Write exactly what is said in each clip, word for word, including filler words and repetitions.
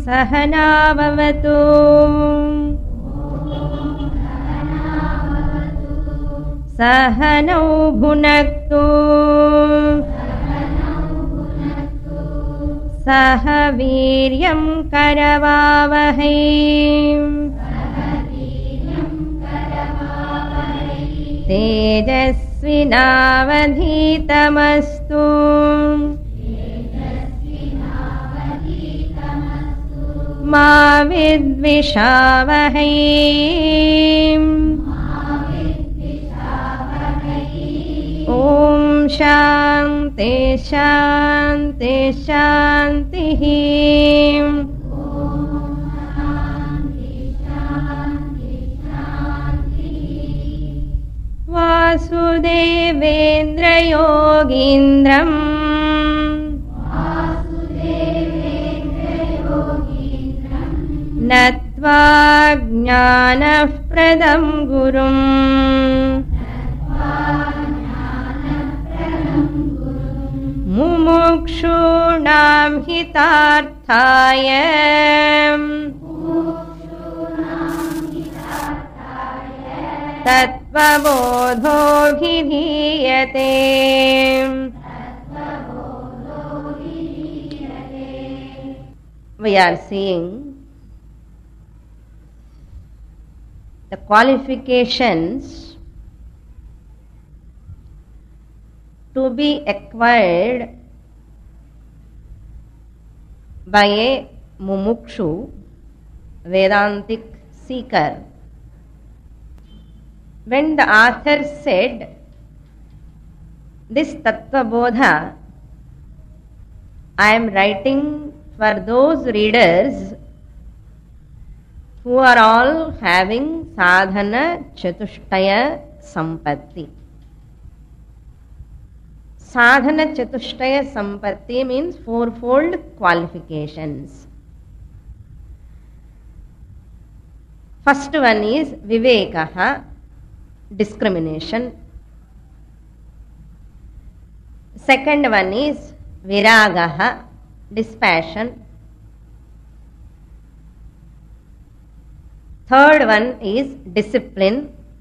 सहनाववतु सहनौ भुनक्तु सह वीर्यं करवावहै तेजस्विनावधीतमस्तु मा विद्विषावहै ॐ शान्ति शान्ति शान्तिः वासुदेवेन्द्रयोगीन्द्रम् नत्वा ज्ञानप्रदं गुरुम् मुमुक्षूणां हितार्थाय तत्त्वबोधोऽभिधीयते We are seeing the qualifications to be acquired by a mumukshu, Vedantic seeker. When the author said this Tattva Bodha, I am writing for those readers who are all having sadhana chatushtaya sampatti. Sadhana chatushtaya sampatti means fourfold qualifications. First one is vivekaha, discrimination. Second one is viragaha, dispassion. Third one is discipline.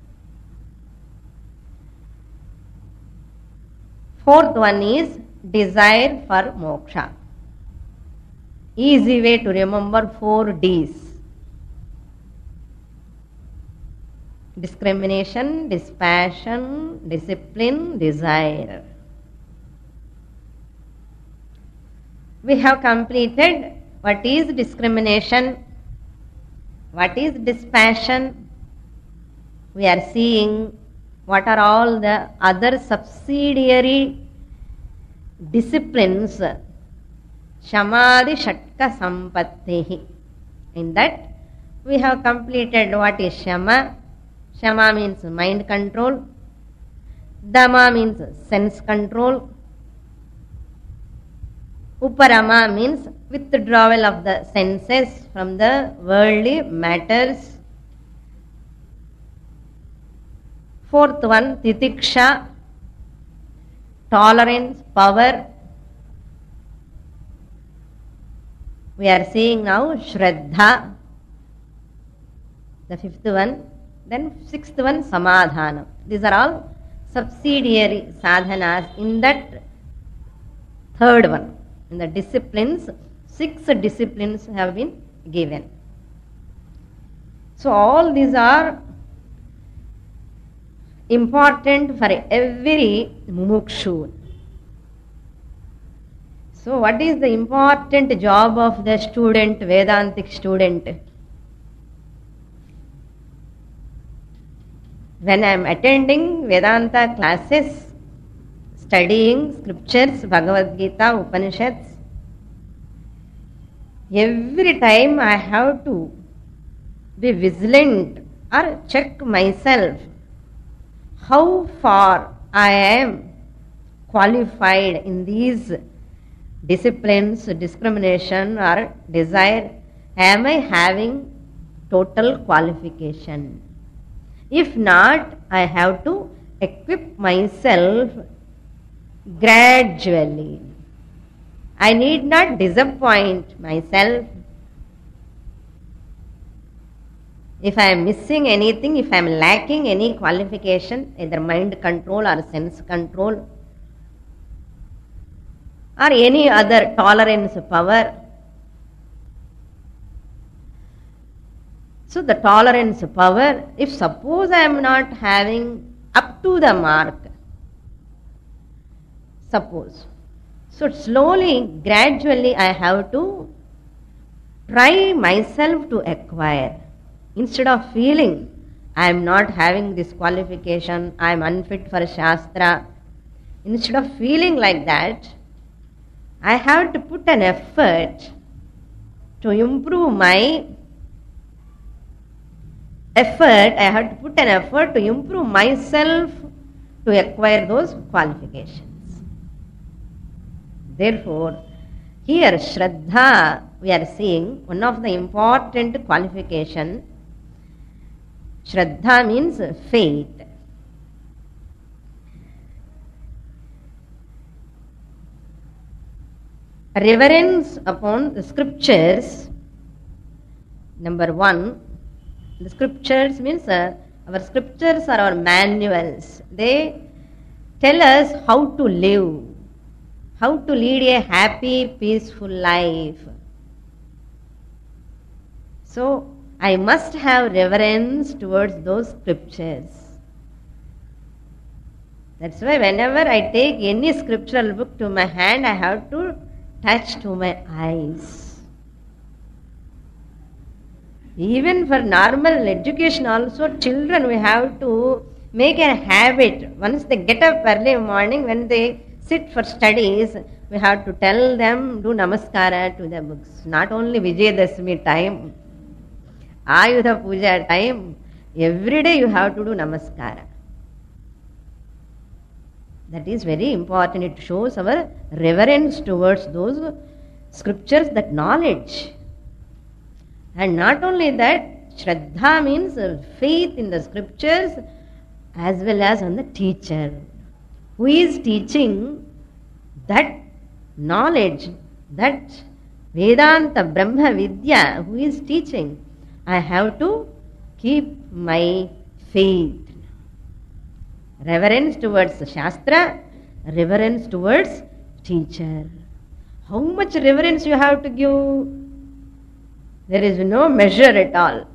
Fourth one is desire for moksha. Easy way to remember four D's. Discrimination, dispassion, discipline, desire. We have completed what is discrimination, what is dispassion. We are seeing what are all the other subsidiary disciplines. Shamadhi Shatka Sampattihi. In that we have completed what is Shama. Shama means mind control. Dama means sense control. Uparama means withdrawal of the senses from the worldly matters. Fourth one, titiksha, tolerance, power. We are seeing now shraddha, the fifth one. Then sixth one, samadhana. These are all subsidiary sadhanas in that third one. In the disciplines, six disciplines have been given. So all these are important for every mumukshu. So what is the important job of the student, Vedantic student? When I am attending Vedanta classes, studying scriptures, Bhagavad Gita, Upanishads, every time I have to be vigilant or check myself how far I am qualified in these disciplines, discrimination or desire. Am I having total qualification? If not, I have to equip myself gradually. I need not disappoint myself If I am missing anything, if I am lacking any qualification, either mind control or sense control, or any other tolerance power, so the tolerance power, if suppose I am not having up to the mark, suppose, so slowly, gradually I have to try myself to acquire. Instead of feeling I am not having this qualification, I am unfit for Shastra, instead of feeling like that, I have to put an effort to improve my effort, I have to put an effort to improve myself to acquire those qualifications. Therefore, here Shraddha, we are seeing one of the important qualification. Shraddha means faith. Reverence upon the scriptures. Number one, the scriptures means uh, our scriptures are our manuals. They tell us how to live, how to lead a happy, peaceful life. So, I must have reverence towards those scriptures. That's why whenever I take any scriptural book to my hand, I have to touch to my eyes. Even for normal education also, children, we have to make a habit. Once they get up early morning, when they sit for studies, we have to tell them, do namaskara to the books. Not only Vijayadashmi time, Ayudha Puja time, every day you have to do namaskara. That is very important. It shows our reverence towards those scriptures, that knowledge. And not only that, Shraddha means faith in the scriptures as well as on the teacher. Who is teaching that knowledge, that Vedanta Brahma Vidya, who is teaching? I have to keep my faith. Reverence towards the Shastra, reverence towards teacher. How much reverence you have to give? There is no measure at all.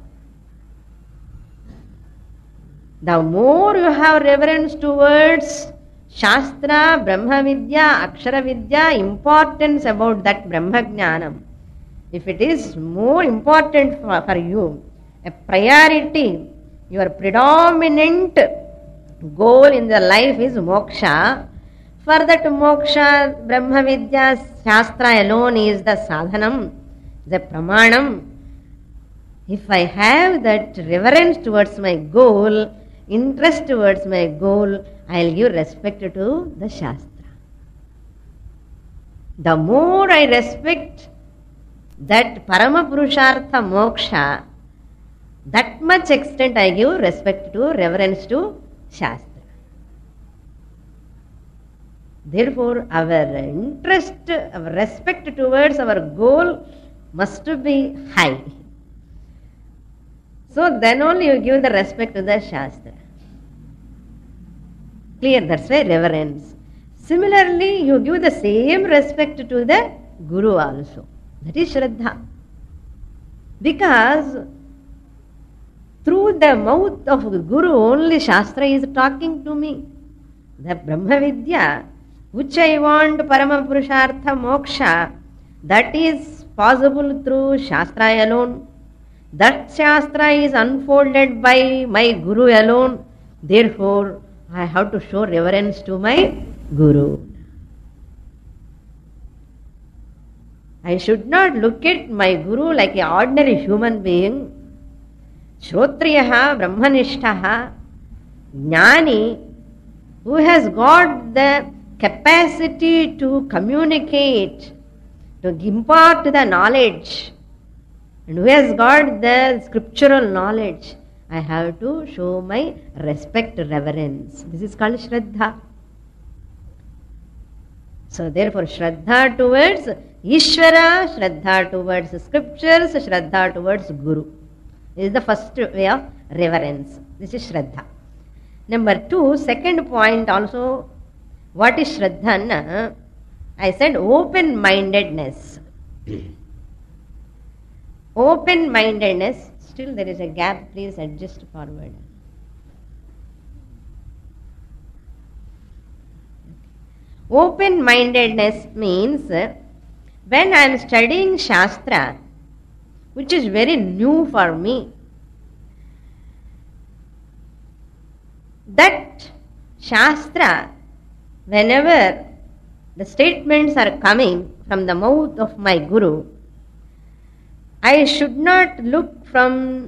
The more you have reverence towards Shastra, Brahma Vidya, Akshara Vidya, importance about that Brahma Jnanam, if it is more important for, for you, a priority, your predominant goal in the life is moksha. For that moksha, Brahma Vidya, Shastra alone is the sadhanam, the pramanam. If I have that reverence towards my goal, interest towards my goal, I will give respect to the Shastra. The more I respect that Parama Purushartha moksha, that much extent I give respect to, reverence to Shastra. Therefore, our interest, our respect towards our goal must be high. So then only you give the respect to the Shastra. Clear? That's why reverence. Similarly, you give the same respect to the Guru also. That is Shraddha. Because through the mouth of the Guru only Shastra is talking to me. The Brahma Vidya, which I want, Parama Purushartha Moksha, that is possible through Shastra alone. That Shastra is unfolded by my Guru alone. Therefore, I have to show reverence to my Guru. I should not look at my Guru like an ordinary human being. Shrotriyaha, Brahmanishtaha, Jnani, who has got the capacity to communicate, to impart the knowledge, and who has got the scriptural knowledge, I have to show my respect, reverence. This is called Shraddha. So therefore, Shraddha towards Ishvara, Shraddha towards scriptures, Shraddha towards Guru. This is the first way of reverence. This is Shraddha. Number two, second point also, what is Shraddha? I said open-mindedness. Open-mindedness, still there is a gap, please adjust forward. Open-mindedness means when I am studying Shastra, which is very new for me, that Shastra, whenever the statements are coming from the mouth of my Guru, I should not look from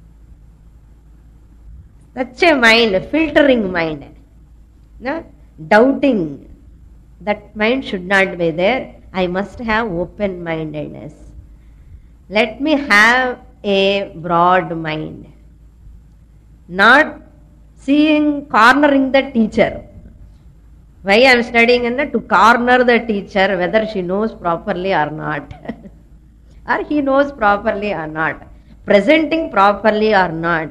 such a mind, a filtering mind, no? Doubting. That mind should not be there. I must have open-mindedness. Let me have a broad mind. Not seeing, cornering the teacher. Why I am studying in that? To corner the teacher, whether she knows properly or not. Or he knows properly or not. Presenting properly or not.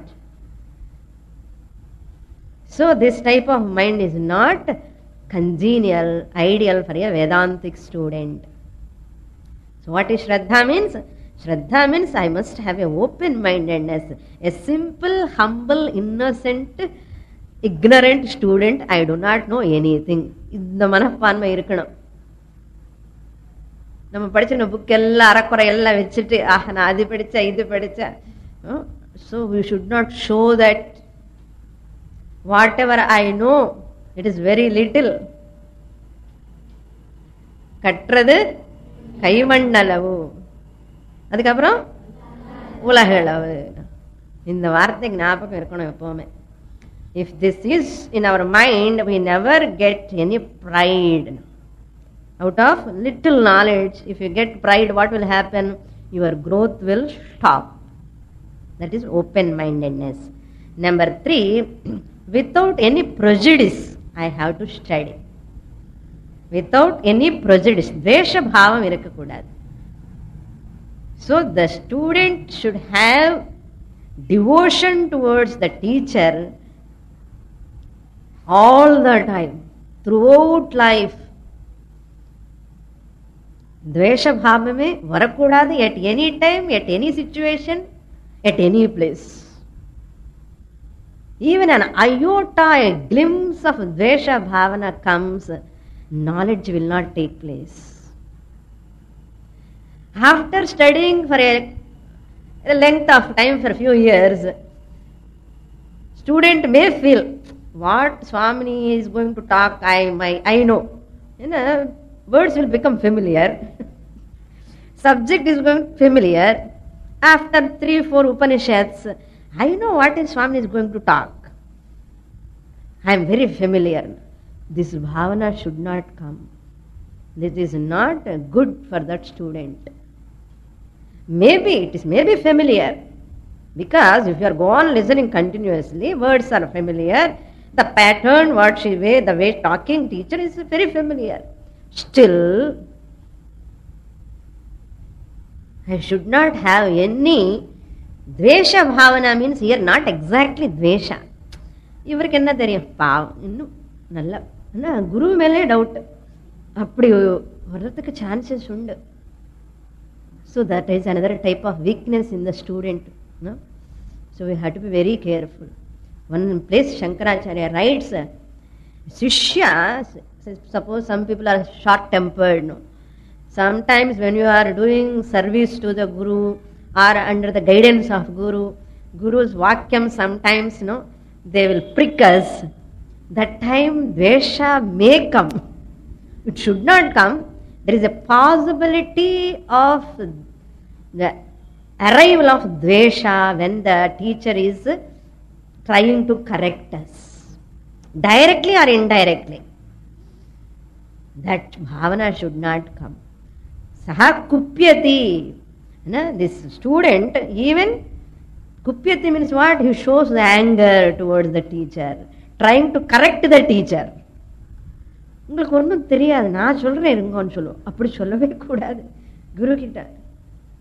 So this type of mind is not congenial, ideal for a Vedantic student. So what is Shraddha means? Shraddha means I must have a open-mindedness. A simple, humble, innocent, ignorant student. I do not know anything. இந்த மனப்பான்மை இருக்கணும். நம்ம படிச்சின book எல்லாம் அறக்குறை எல்லாம் வச்சுட்டு ஆஹ் நான் அது படித்தேன் இது படித்தேன். So we should not show that whatever I know, it is very little. கற்றது கைமண்ணளவு, அதுக்கப்புறம் உலகளவு. இந்த வார்த்தை ஞாபகம் இருக்கணும் எப்பவுமே. If this is in our mind, we never get any pride. Out of little knowledge, if you get pride, what will happen? Your growth will stop. That is open-mindedness. Number three, without any prejudice, I have to study. Without any prejudice. Dvesha bhavam irakakudadu. So the student should have devotion towards the teacher all the time, throughout life. Dvesha bhavame varakudadu at any time, at any situation, at any place. Even an iota, a glimpse of dvesha bhavana comes, knowledge will not take place. After studying for a, a length of time, for a few years, student may feel, what Swamini is going to talk, I, my, I know. You know, words will become familiar. Subject is going familiar. After three, four Upanishads, I know what is Swamini is going to talk. I am very familiar. This bhavana should not come. This is not good for that student. Maybe it is maybe familiar, because if you are go on listening continuously, words are familiar. The pattern, what she way, the way talking teacher is very familiar. Still, I should not have any dvesha bhavana. Means here not exactly dvesha. இவருக்கு என்ன தெரியும், பாவம் இன்னும் நல்லா குரு மேலே doubt, அப்படி வர்றதுக்கு chances உண்டு. So that is another type of weakness in the student. No? So we have to be very careful. One place Shankaracharya writes, Shishya, suppose some people are short-tempered. No? Sometimes when you are doing service to the Guru or under the guidance of Guru, Guru's vakyam sometimes, no, they will prick us. That time dvesha may come. It should not come. There is a possibility of the arrival of dvesha when the teacher is trying to correct us, directly or indirectly. That bhavana should not come. Saha kupyati. This student, even kupyati means what? He shows the anger towards the teacher, trying to correct the teacher. உங்களுக்கு ஒன்றும் தெரியாது, நான் சொல்கிறேன் இருங்கன்னு சொல்லுவோம். அப்படி சொல்லவே கூடாது குரு கிட்ட.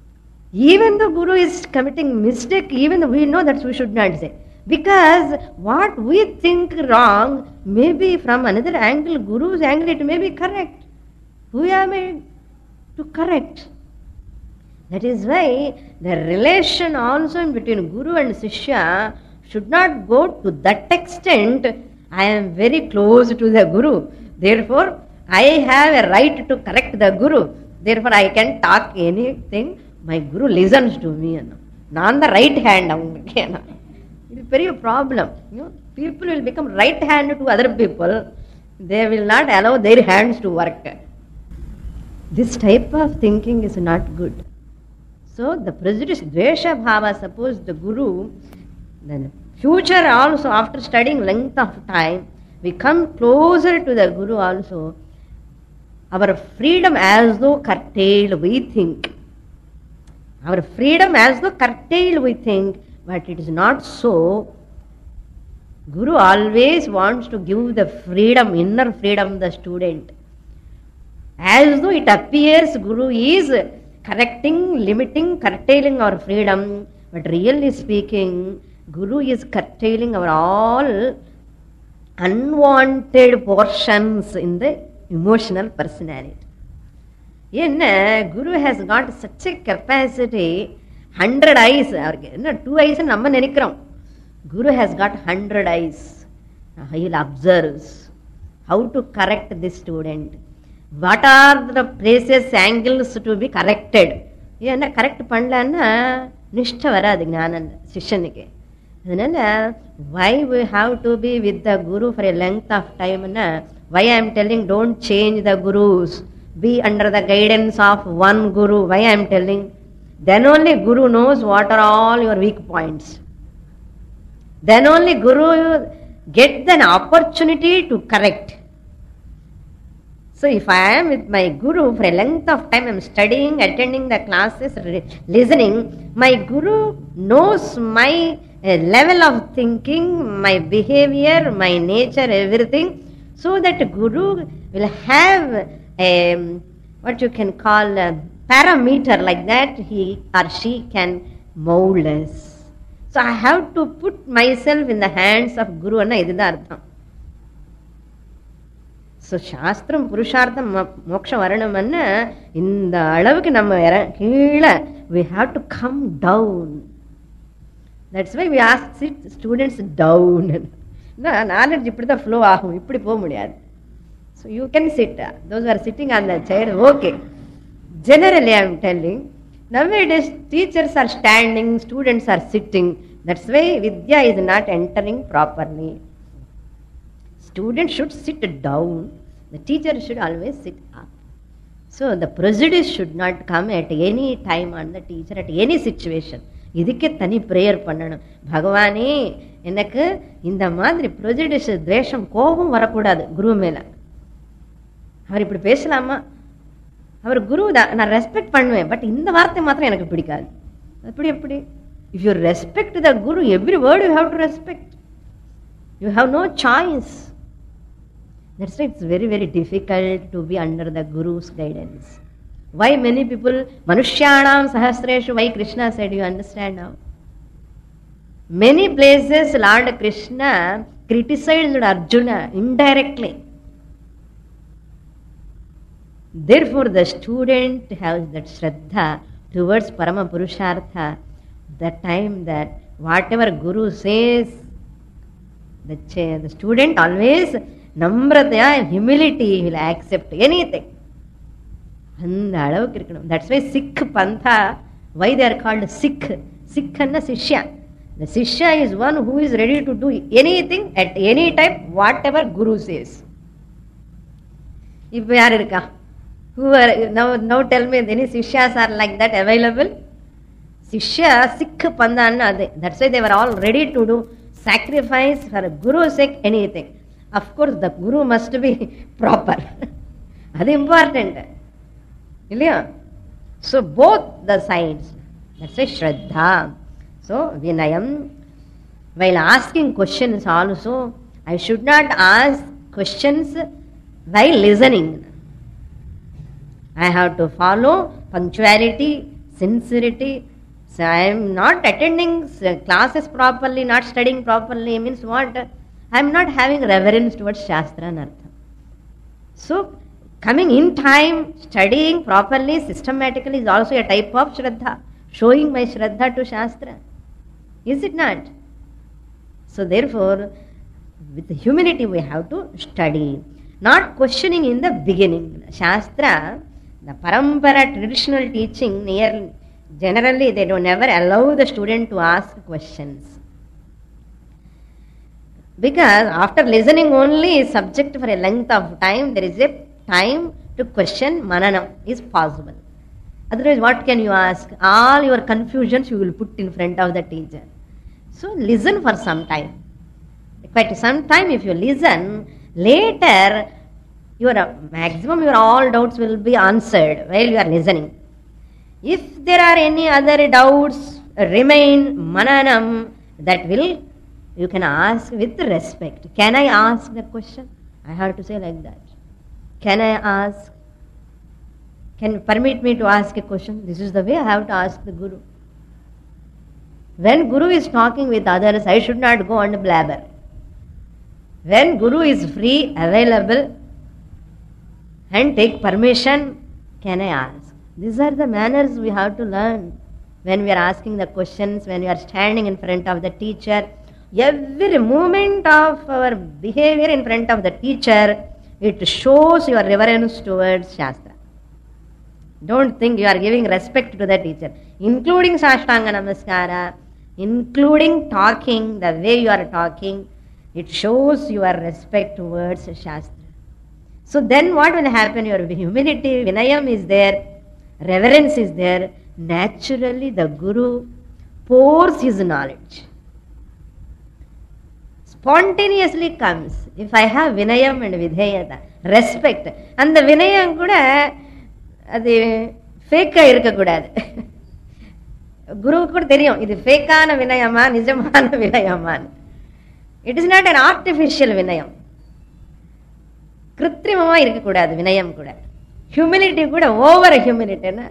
Even the Guru is committing mistake, even though we know that we should not say. Because what we think wrong, maybe from another angle, Guru's angle, it may be correct. Who am I to correct? That is why the relation also between Guru and Sishya should not go to that extent. I am very close to the Guru. Therefore, I have a right to correct the Guru. Therefore, I can talk anything. My Guru listens to me. Not the right hand. It is very problem. You know, people will become right hand to other people. They will not allow their hands to work. This type of thinking is not good. So the prejudice, dvesha bhava, suppose the Guru, then future also after studying length of time, we come closer to the Guru also. Our freedom as though curtailed, we think. Our freedom as though curtailed, we think, but it is not so. Guru always wants to give the freedom, inner freedom, the student. As though it appears Guru is correcting, limiting, curtailing our freedom, but really speaking, Guru is curtailing our all unwanted portions in the emotional personality. Guru has got such a capacity, hundred eyes, two eyes and number nenikram. Guru has got hundred eyes. He will observe how to correct this student. What are the places, angles to be corrected? Yeah, correct panlana nishtha varadu jnana sishyanike. Why we have to be with the Guru for a length of time? Why I am telling don't change the Gurus. Be under the guidance of one Guru. Why I am telling? Then only Guru knows what are all your weak points. Then only Guru gets an opportunity to correct. So if I am with my Guru for a length of time, I am studying, attending the classes, listening, my Guru knows my uh, level of thinking, my behavior, my nature, everything, so that Guru will have a, what you can call a parameter like that, he or she can mold us. So I have to put myself in the hands of Guru. So Shastram, Purushartham, Moksha Varanam, in the Alavaki, we have to come down. That's why we ask students down. Knowledge you put the flow. So you can sit. Those who are sitting on the chair, okay. Generally, I am telling, nowadays teachers are standing, students are sitting. That's why Vidya is not entering properly. Students should sit down. The teacher should always sit up. So the prejudice should not come at any time on the teacher, at any situation. இதுக்கே தனி prayer பண்ணணும். பகவானே, எனக்கு இந்த மாதிரி prejudice, துவேஷம், கோபம் வரக்கூடாது குரு மேல. அவர் இப்படி பேசலாமா? அவர் குரு தான், நான் ரெஸ்பெக்ட் பண்ணுவேன், பட் இந்த வார்த்தை மாத்திரம் எனக்கு பிடிக்காது. அப்படி எப்படி? If you respect the guru, every word you have to respect. You have no choice. That's why it's very, very difficult to be under the Guru's guidance. Why many people, Manushyanam Sahasreshu, why Krishna said, you understand now? Many places Lord Krishna criticized Arjuna indirectly. Therefore the student has that Shraddha towards Parama Purushartha, the time that whatever Guru says, the, the student always Namratya and humility will accept anything. That's why Sikh Pantha, why they are called Sikh? Sikh and Sishya. The Sishya is one who is ready to do anything at any time, whatever Guru says. If we are, who are now, now tell me, any Sishyas are like that available? Sishya, Sikh Pantha, that's why they were all ready to do sacrifice for Guru's sake, anything. Of course, the Guru must be proper. That is important. So, both the sides. That's why Shraddha. So, Vinayam. While asking questions also, I should not ask questions while listening. I have to follow punctuality, sincerity. So I am not attending classes properly, not studying properly, means what? I am not having reverence towards Shastra and Artha. So coming in time, studying properly, systematically is also a type of Shraddha, showing my Shraddha to Shastra. Is it not? So therefore, with humility we have to study, not questioning in the beginning. Shastra, the parampara traditional teaching, near, generally they don't never allow the student to ask questions. Because after listening only is subject for a length of time, there is a time to question, mananam is possible. Otherwise, what can you ask? All your confusions you will put in front of the teacher. So listen for some time. Quite some time if you listen, later your maximum your all doubts will be answered while you are listening. If there are any other doubts remain, mananam, that will you can ask with respect. Can I ask the question? I have to say like that. Can I ask? Can you permit me to ask a question? This is the way I have to ask the Guru. When Guru is talking with others, I should not go and blabber. When Guru is free, available, and take permission, can I ask? These are the manners we have to learn when we are asking the questions, when we are standing in front of the teacher. Every movement of our behavior in front of the teacher, it shows your reverence towards Shastra. Don't think you are giving respect to the teacher, including Sashtanga Namaskara, including talking, the way you are talking, it shows your respect towards Shastra. So then what will happen? Your humility, Vinayam is there, reverence is there. Naturally the Guru pours his knowledge. Spontaneously comes. If I have Vinayam and Vidheyata, respect, and the Vinayam kuda அது ஃபேக்காக இருக்கக்கூடாது. குருவுக்கு கூட தெரியும் இது ஃபேக்கான வினயமா நிஜமான வினயமான்னு. It is not an artificial vinayam, கிருத்திரிமமாக இருக்கக்கூடாது வினயம் கூட. ஹியூமிலிட்டி கூட ஓவர் ஹியூமிலிட்டின்னா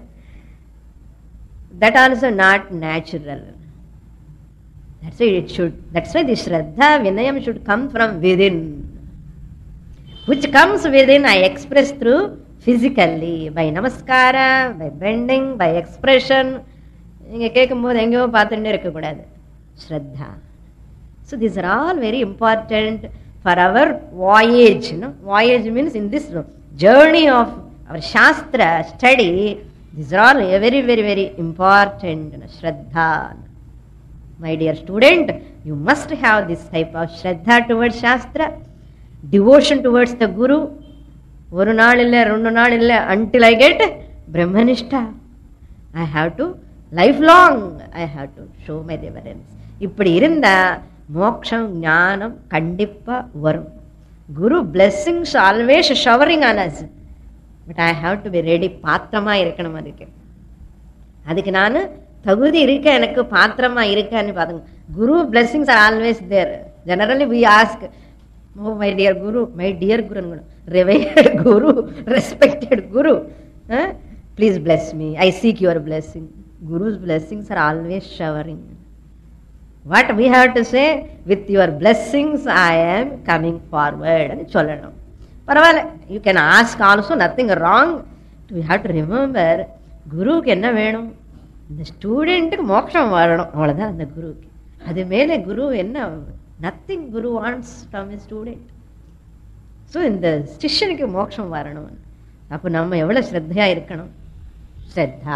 that also not natural. That's why it should. That's why the Shraddha Vinayam should come from within. Which comes within, I express through physically, by namaskara, by bending, by expression. நீங்கள் கேட்கும்போது எங்கேயோ பார்த்துட்டே இருக்கக்கூடாது. Shraddha. So these are all very important for our voyage. No? Voyage means in this journey of our Shastra study, these are all very, very, very important. No? Shraddha. My dear student, you must have this type of Shraddha towards Shastra, devotion towards the Guru. ஒரு நாள் இல்லை, ரெண்டு நாள் இல்லை, until I get Brahmanishta. I have to, lifelong, I have to show my reverence. இப்படி இருந்தா மோட்சம் ஞானம் கண்டிப்பா வரும். Guru blessings always showering on us. But I have to be ready. பாத்திரமா இருக்கணும். அதுக்கு அதுக்கு நான் தகுதி இருக்க, எனக்கு பாத்திரமா இருக்கான்னு பாருங்க. Guru blessings are always there. Generally we ask, oh my dear guru, my dear guru, revered guru, respected guru, please bless me, I seek your blessing. Guru's blessings are always showering. What we have to say, with your blessings I am coming forward சொல்லணும். பரவாயில்ல, you can ask also, nothing wrong. We have to remember, குருவுக்கு என்ன வேணும்? இந்த ஸ்டூடெண்ட்டுக்கு மோட்சம் வரணும், அவ்வளோதான் அந்த குருவுக்கு. அது மேலே குரு என்ன, nothing guru wants from a student. So இந்த சிஷ்யனுக்கு மோட்சம் வரணும். அப்போ நம்ம எவ்வளோ ஸ்ரத்தையாக இருக்கணும். ஸ்ரத்தா.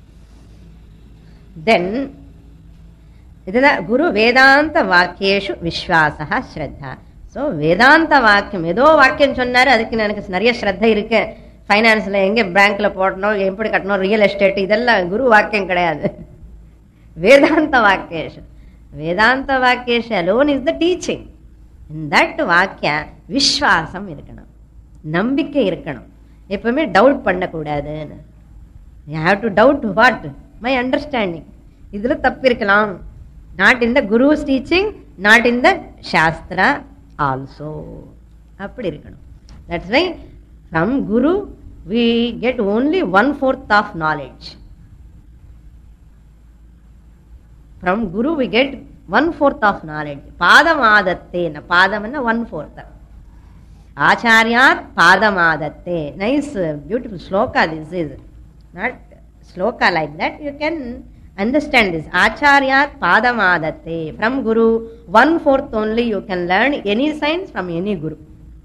தென் இதுதான் குரு வேதாந்த வாக்கியேஷு விஸ்வாசா ஸ்ரத்தா. ஸோ வேதாந்த வாக்கியம், ஏதோ வாக்கியம் சொன்னார், அதுக்கு எனக்கு நிறைய ஸ்ரத்தை இருக்கு. ஃபைனான்ஸில் எங்கே பேங்க்கில் போடணும், எப்படி கட்டணும், ரியல் எஸ்டேட், இதெல்லாம் குரு வாக்கியம் கிடையாது. வேதாந்த வாக்கியேஷு. வேதாந்த வாக்கியேஷு alone is the teaching. In that வாக்கிய விஸ்வாசம் இருக்கணும், நம்பிக்கை இருக்கணும். எப்பவுமே டவுட் பண்ணக்கூடாதுன்னு. You have to doubt what? My understanding. இதில் தப்பு இருக்கலாம். Not in the guru's teaching, not in the shastra also. அப்படி இருக்கணும். That's why from Guru we get only one fourth of knowledge. From Guru we get one-fourth of knowledge. Padamadatte. Padam is one-fourth. Acharyat Padamadatte. Nice, beautiful sloka this is. Not sloka like that. You can understand this. Acharyat Padamadatte. From Guru, one-fourth only you can learn any science from any Guru.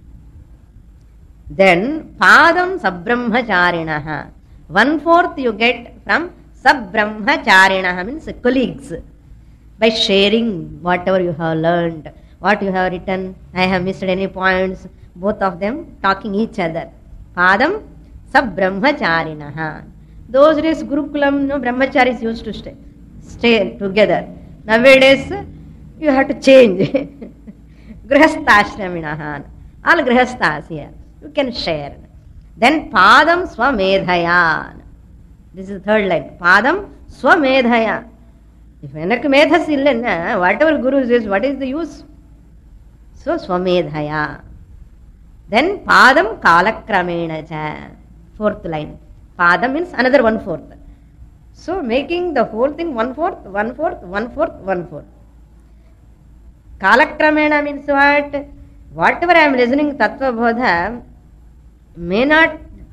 Then, Padam Sabbrahmacharinaha. One-fourth you get from Sabbrahmacharinaha, means colleagues. By sharing whatever you have learned, what you have written, I have missed any points, both of them talking each other. Padam Sabbrahmacharinaha. Those days Gurukulam, no, Brahmacharis used to stay, stay together. Nowadays, you have to change. Grihasthashraminaha. All Grihasthas here. You can share. Then Padam Swamedhaya. This is the third line. Padam Swamedhaya. If enak medhas illa, whatever Guru says, what is the use? So Swamedhaya. Then Padam Kalakramena cha. Fourth line. Padam means another one-fourth. So making the whole thing one-fourth, one-fourth, one-fourth, one-fourth. Kalakramena means what? Whatever I am listening Tattva Bodha may not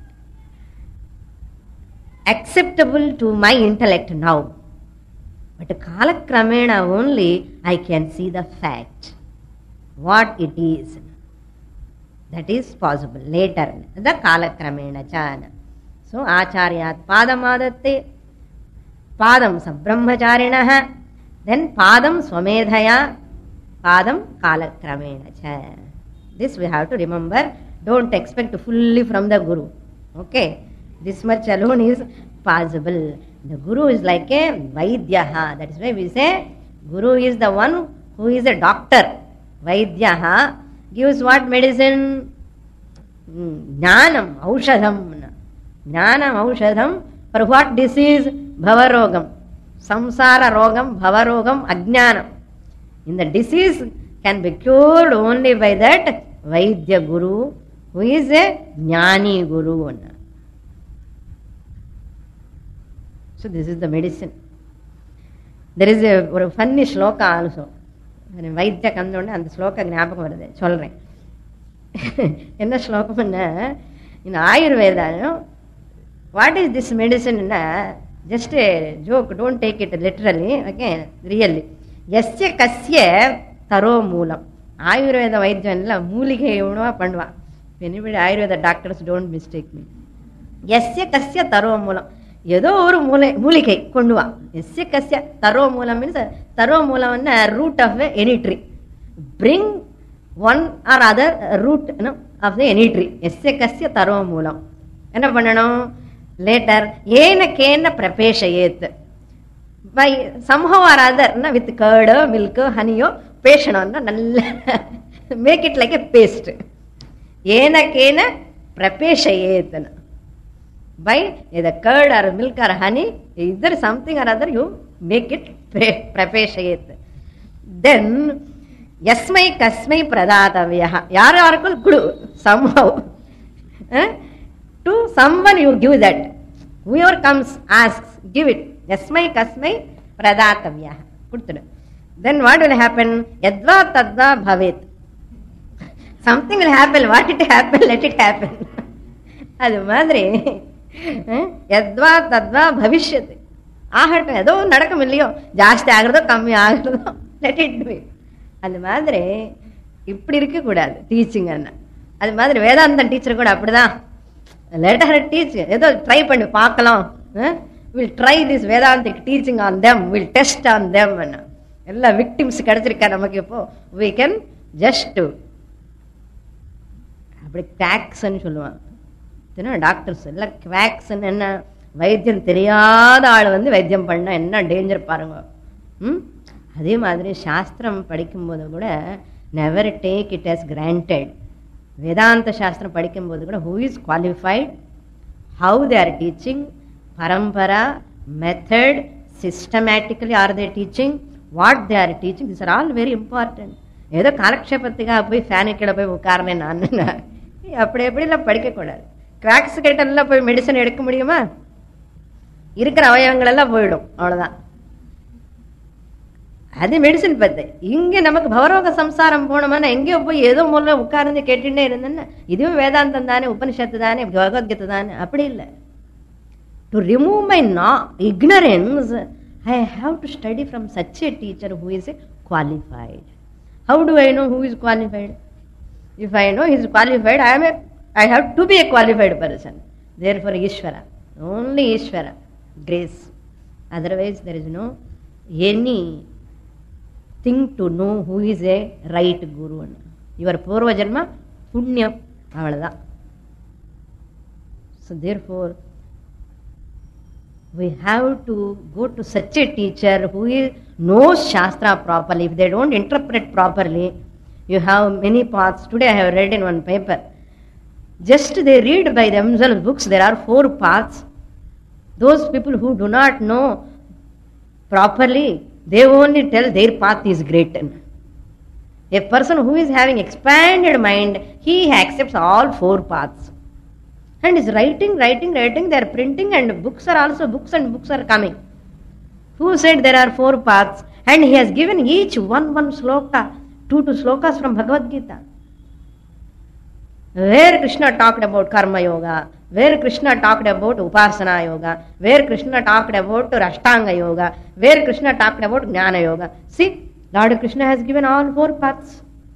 acceptable to my intellect now. But Kalakramena only I can see the fact. What it is. That is possible later. The Kalakramena chana. So Acharyat Padamadatte. Padam Sabbrahmacharinaha. Then Padam Swamedhaya. Padam Kalakramena cha. This we have to remember. Don't expect fully from the Guru. Okay. This much alone is possible. The Guru is like a Vaidyaha. That is why we say Guru is the one who is a doctor. Vaidyaha gives what medicine? Jnanam, Aushadham. Jnanam, Aushadham. For what disease? Bhavarogam. Samsara Rogam, Bhavarogam, Ajnanam. In the disease can be cured only by that Vaidya Guru, who is a Jnani Guru. So this is the medicine. There is a, a funny shloka also. Vaidya Kandonda and the shloka gnapakam varudhu. Solren. Enna shlokam in Ayurveda, you know, what is this medicine? Just a joke, don't take it literally. Again, really. Yasya kasya taro moolam. Ayurveda Vaidyanla moolike evunva pandva. If anybody Ayurveda doctors, don't mistake me. Yasya kasya taro moolam. Yedo oru moolike konduva. Yasya kasya taro moolam means taro moolam is a root of any tree. Bring one or other root, you know, of the any tree. Yasya kasya taro moolam. Enna pannanum? Later, yena kena prapeshayet. By somehow or other, na, with curd, milk, honey, paste on, make it like a paste. Yena kena prapeshayet. By either curd or milk or honey, either something or other, you make it prapeshayet. Then, yasmai kasmai pradatavyaha. Yara oracle guru, somehow. Eh? To someone you give that. Whoever comes, asks, give it. Yasmai kasmai pradatavyaha. Then what will happen? Yadva tadva bhavet. Something will happen. What it happen? Let it happen. Adu madre. Yadva tadva bhavishyate. Ahata edo nadakamillayo. Jaasti agarado kammi agarado. Let it be. Adu madre. Ippadi irukka koodadu teaching anna. Adu madre Vedanta teacher kuda appadidhaan. Let her teach. Edo try panni paakalam. We'll try this Vedantic teaching on them. We'll test on them. Ella victims kadachirukka namakku ipo. We can just do. Appadi quacks nu solluvaanga. Thena doctors ella quacks nu enna வைத்தியம் தெரியாத ஆள் வந்து வைத்தியம் பண்ணா என்ன danger பாருங்க. ம் அதே மாதிரி சாஸ்திரம் படிக்கும்போது கூட never take it as granted. Vedanta Shastra padikkumbodhu kuda who is qualified, how they are teaching, parampara, method, systematically are they teaching, what they are teaching, these are all very important. Edo kalakshepathiga poi fan ikkada poi ukarne nanna appadi appadi la padikka kodadu. Cracks ketalla poi medicine edukka mudiyuma? Irukra avayavangal ella poidum avladha. அது medicine பத்து. இங்கே நமக்கு பவரோக சம்சாரம் போனோம்னா எங்கேயோ போய் ஏதோ மூலம் உட்கார்ந்து கேட்டுட்டே இருந்தேன்னா இதுவும் வேதாந்தம் தானே, உபனிஷத்து தானே, பகவத்கீதை தானே, அப்படி இல்லை. டு ரிமூவ் மை நா ignorance, I have to study from such a teacher who is qualified. How do I know who is qualified? If I know he is qualified, I am a, I have to be a qualified person. Therefore, Ishvara, only Ishvara, grace. Otherwise, there is no any thing to know who is a right guru. Your purva janma punyam avladha. So therefore, we have to go to such a teacher who is, knows Shastra properly. If they don't interpret properly, you have many paths. Today I have read in one paper, just they read by themselves books, there are four paths. Those people who do not know properly, they only tell their path is great. A person who is having expanded mind, he accepts all four paths. And is writing, writing, writing, they are printing, and books are also, books and books are coming. Who said there are four paths? And he has given each one, one sloka, two, two slokas from Bhagavad Gita. Where Krishna talked about Karma Yoga, where Krishna talked about Upasana Yoga, where Krishna talked about Ashtanga Yoga, where Krishna talked about Jnana Yoga. See, Lord Krishna has given all four paths.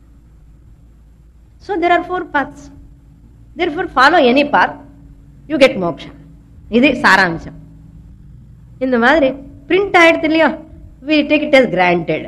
So there are four paths. Therefore, follow any path, you get moksha. This is Saramsham. In the Madre, print it, we take it as granted.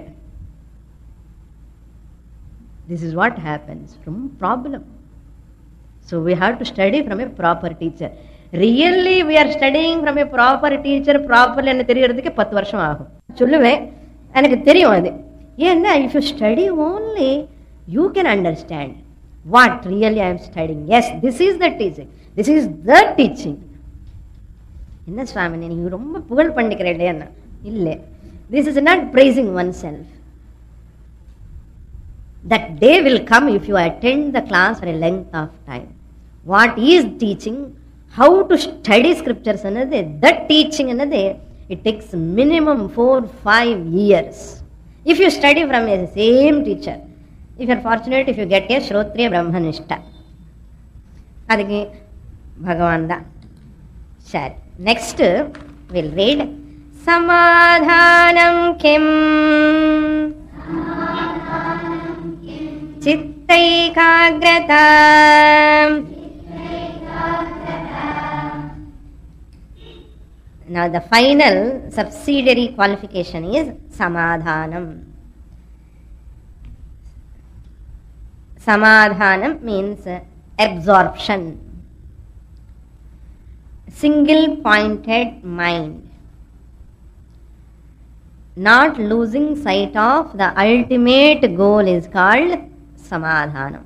This is what happens from problem. So we have to study from a proper teacher. Really, we are studying from a proper teacher properly. And theriyradhukku ten varsham agum. Solluve, enakku theriyum adu. Yenna, if you study only, you can understand what really I am studying. Yes, this is the teaching. This is the teaching. Enna Swami, you romba pugal pandikirelle enna? Ille. This is not praising oneself. That day will come if you attend the class for a length of time. What is teaching? How to study scriptures another? That teaching another, it takes minimum four, five years. If you study from a same teacher, if you are fortunate, if you get a Shrotriya Brahmanishta. Adiki Bhagavan da. Sure. Next, we'll read Samadhanam Kim Chittaikagrata. Now the final subsidiary qualification is Samadhanam. Samadhanam means absorption, single pointed mind, not losing sight of the ultimate goal is called Samadhanam.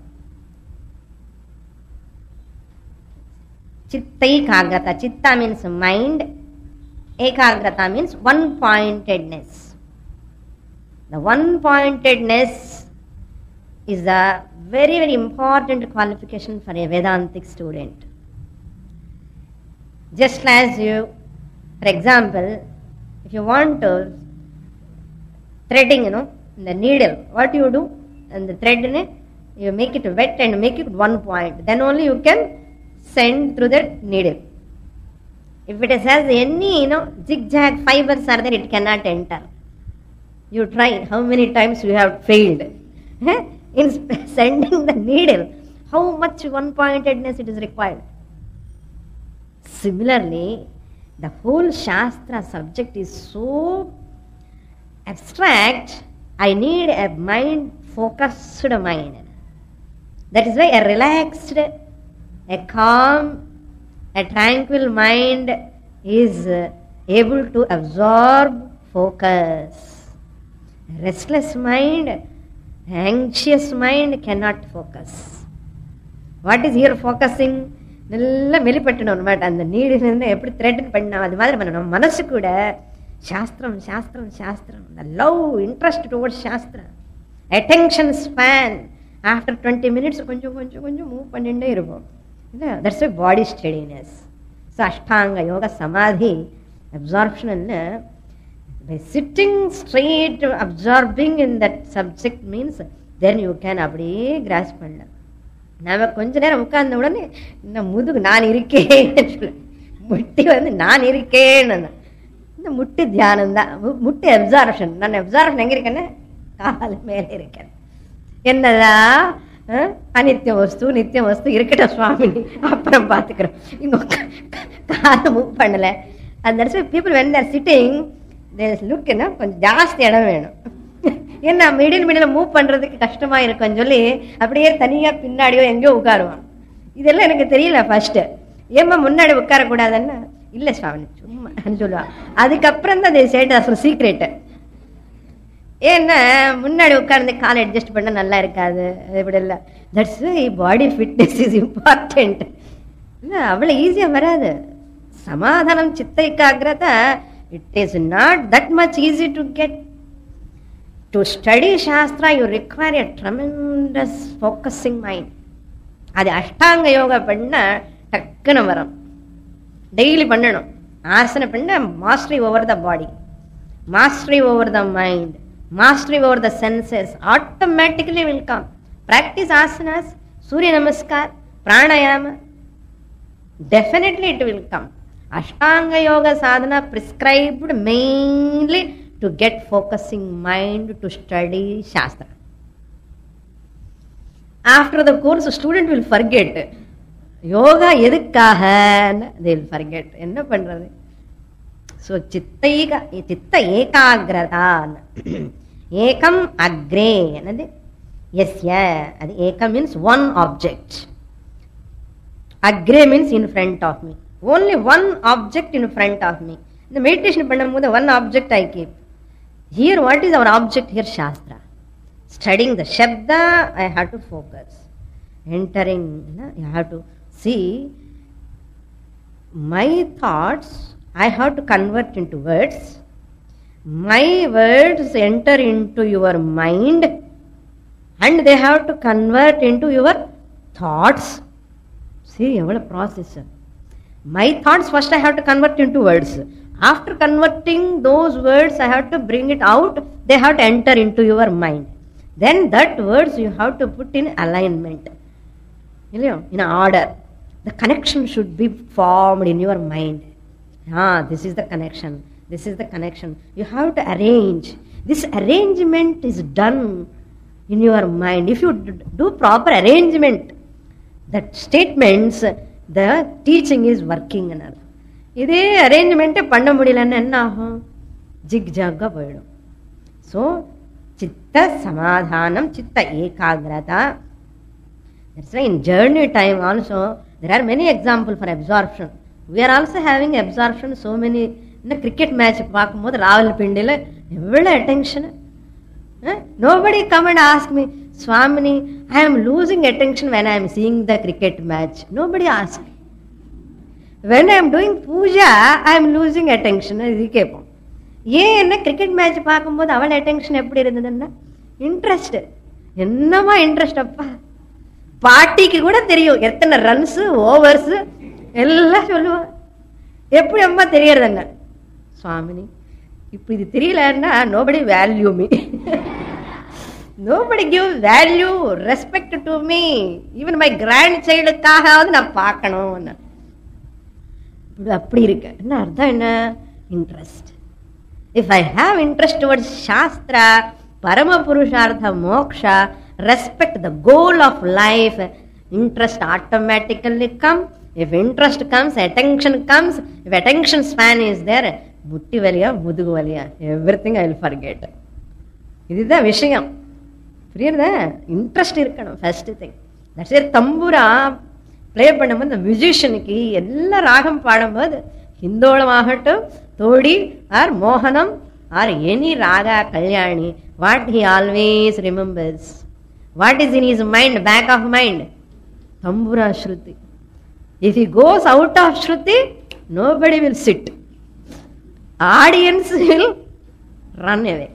Chitta ekagrata. Chitta means mind, ekagrata means one pointedness. The one pointedness is a very, very important qualification for a Vedantic student. Just as you, for example, if you want to threading, you know, the needle, what you do? And the thread, you make it wet and make it one point. Then only you can send through the needle. If it has any, you know, zigzag fibers are there, it cannot enter. You try, how many times you have failed in sending the needle? How much one-pointedness it is required? Similarly, the whole Shastra subject is so abstract, I need a mind-focused mind. That is why a relaxed, a calm, a tranquil mind is able to absorb focus. Restless mind, anxious mind cannot focus. What is here focusing? நல்லா மெலிப்பட்டணும் அந்த நீடிலிருந்து எப்படி thread பண்ணணும் அது மாதிரி பண்ணணும். மனசு கூட சாஸ்திரம் சாஸ்திரம் சாஸ்திரம், the love, interest towards shastra, attention span after twenty minutes கொஞ்சம் கொஞ்சம் கொஞ்சம் மூவ் பண்ணிகிட்டே இருக்கும். That's a body steadiness. So ashtanga yoga samadhi absorption By sitting straight, absorbing in that subject means then you can அப்படியே grasp பண்ணலாம். நாம கொஞ்ச நேரம் உட்கார்ந்த உடனே இந்த முதுகு நான் இருக்கேன் சொல்ல, முட்டி வந்து நான் இருக்கேன்னு, இந்த முட்டி தியானம் தான், முட்டி அப்சார்ப்ஷன். நான் அப்சார்ப்ஷன் எங்க இருக்கேன்னு கால் மேலே இருக்கேன். என்னதா அனித்திய வஸ்து நித்திய வஸ்து இருக்கட்டும் சுவாமினி, அப்புறம் பார்த்துக்கிறோம். இங்க காலை மூவ் பண்ணல. அந்த people when they are sitting they look என்ன கொஞ்சம் ஜாஸ்தி இடம் வேணும். ஏன்னா மிடில் மிடில் மூவ் பண்றதுக்கு கஷ்டமா இருக்குன்னு சொல்லி அப்படியே தனியா பின்னாடியோ எங்கேயோ உட்காருவான். இதெல்லாம் எனக்கு தெரியல ஃபர்ஸ்ட். ஏமா முன்னாடி உட்காரக்கூடாதுன்னா இல்ல சுவாமி சும்மா சொல்லுவான். அதுக்கப்புறம் தான் they said as a secret. ஏன்னா முன்னாடி உட்கார்ந்து காலை அட்ஜஸ்ட் பண்ண நல்லா இருக்காது, இப்படி இல்லை. That's body fitness is important. இல்லை அவ்வளோ ஈஸியாக வராது. சமாதானம் சித்த ஏகாகிரதா it is not that much easy to get. To study shastra you require a tremendous focusing mind. அது அஷ்டாங்க யோகா பண்ண டக்குன்னு வரும். டெய்லி பண்ணணும். ஆசனை பண்ண mastery over the body, mastery over the mind, mastery over the senses automatically will come. Practice asanas, surya namaskar, pranayama, definitely it will come. Ashtanga yoga sadhana prescribed mainly to get focusing mind to study shastra. After the course student will forget yoga edukkaga, they will forget. Enna pandrathu? So chitta eka chitta ekagrata ekam agre enade yasya adu ekam means one object, agre means in front of me, only one object in front of me. The meditation பண்ணும்போது one object I keep. Here what is our object here? Shastra. Studying the shabda I have to focus. Entering I have to see my thoughts I have to convert into words. My words enter into your mind and they have to convert into your thoughts. See, what a process. My thoughts first I have to convert into words. After converting those words I have to bring it out. They have to enter into your mind. Then that words you have to put in alignment, in order. The connection should be formed in your mind. Ah, this is the connection. This is the connection. You have to arrange. This arrangement is done in your mind. If you do proper arrangement, that statements, the teaching is working. இதே அரேஞ்ச்மெண்ட்டே பண்ண முடியலன்னு என்ன ஆகும்? Zig ஜாகா போயிடும். So சித்த சமாதானம், சித்த ஏகாகிரதா. That's why in journey time also there are many examples for absorption. We are also having absorption so many. In the cricket match பார்க்கும்போது ராவல்பிண்டியில் எவ்வளோ attention. Nobody come and ask me, Swamini, I am losing attention when I am seeing the cricket match. Nobody ask. When I am doing puja, I am losing attention. இது கேட்போம். ஏன் என்ன cricket match பார்க்கும்போது அவள் attention எப்படி இருந்ததுன்னா interest. என்னமா interest அப்பா. பாட்டிக்கு கூட தெரியும் எத்தனை ரன்ஸ் ஓவர்ஸ் எல்லாம் சொல்லுவான். எப்படி அம்மா தெரியறதுங்க? சுவாமினி இப்ப இது தெரியலன்னா nobody value me, nobody give value respect to me. Even my grand சைல்டுக்காகவது நான் பார்க்கணும். அப்படி இருக்கு. என்ன அர்த்தம்? என்ன interest. If I have interest towards shastra, பரம புருஷார்த்த moksha, respect the goal of life, interest automatically come. If interest comes, attention comes. If attention span is there, முட்டி வலியா முதுகு வலியா எவ்ரிதிங் ஐ வில் ஃபர்கெட். இதுதான் விஷயம். புரியுறதா? இன்ட்ரெஸ்ட் இருக்கணும் first thing. That's a tambura play பண்ணும்போது இந்த மியூசிஷியனுக்கு எல்லா ராகம் பாடும்போது ஹிந்தோளம் ஆகட்டும், தோடி ஆர் மோகனம் or any raga Kalyani, what he always remembers, what is in his mind, back of mind? Tambura Shruti. If he goes out of Shruti, nobody will sit. Audience will run away.